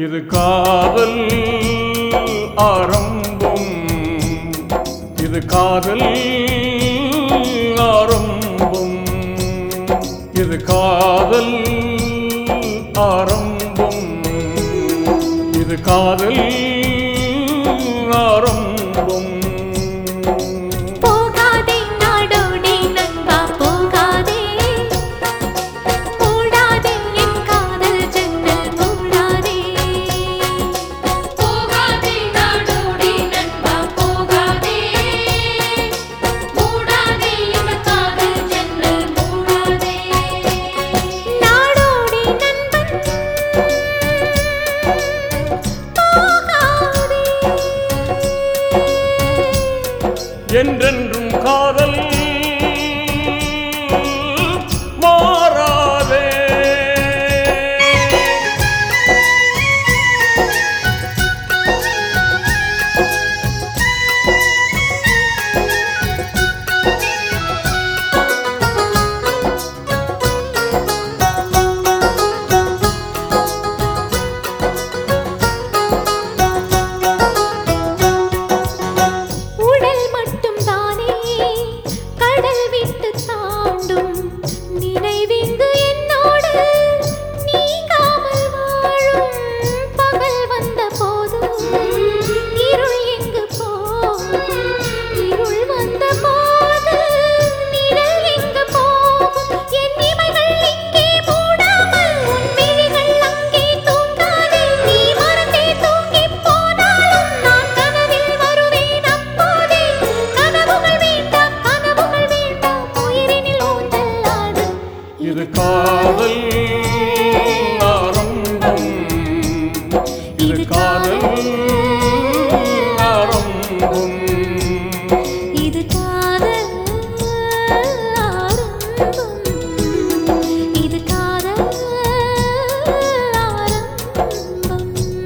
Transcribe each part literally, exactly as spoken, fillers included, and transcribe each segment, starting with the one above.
இது காதல் ஆரம்பம், இது காதல் ஆரம்பம், இது காதல் ஆரம்பம், இது காதல் ஆரம்பம். என்றென்றும் காதல் மாறாதே. இது காதல் ஆரம்பம், இது காதல் ஆரம்பம், இது காதல் ஆரம்பம், இது காதல் ஆரம்பம்.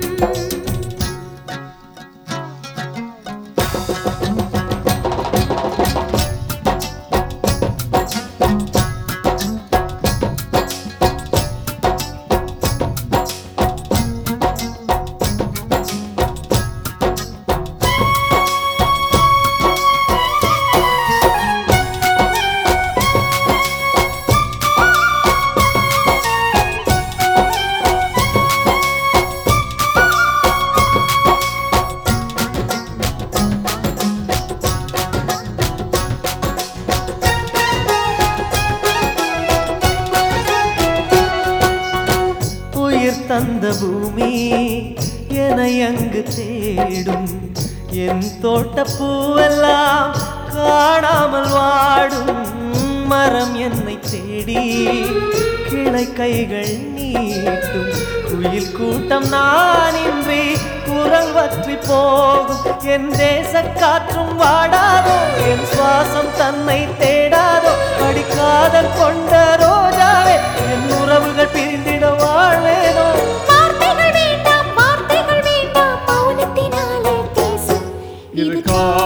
தந்த பூமி என்னை அங்கு தேடும், என் தோட்ட பூவெல்லாம் காணாமல் வாடும். மரம் என்னை தேடி கிளை கைகள் நீட்டும், குயில் கூட்டம் நான் இன்றி குரல் வற்றி போகும். என் தேச காற்றும் வாடாதோ, என் சுவாசம் தன்னை தேடாதோ. அடிக்காதல் கொண்ட ரோஜாவே, என் உறவுகள் பிரிந்திட வாழ்வேனோ. வார்த்தைகள் வேண்டாம், வார்த்தைகள் வேண்டாம், மௌனத்தினாலே பேசு. இது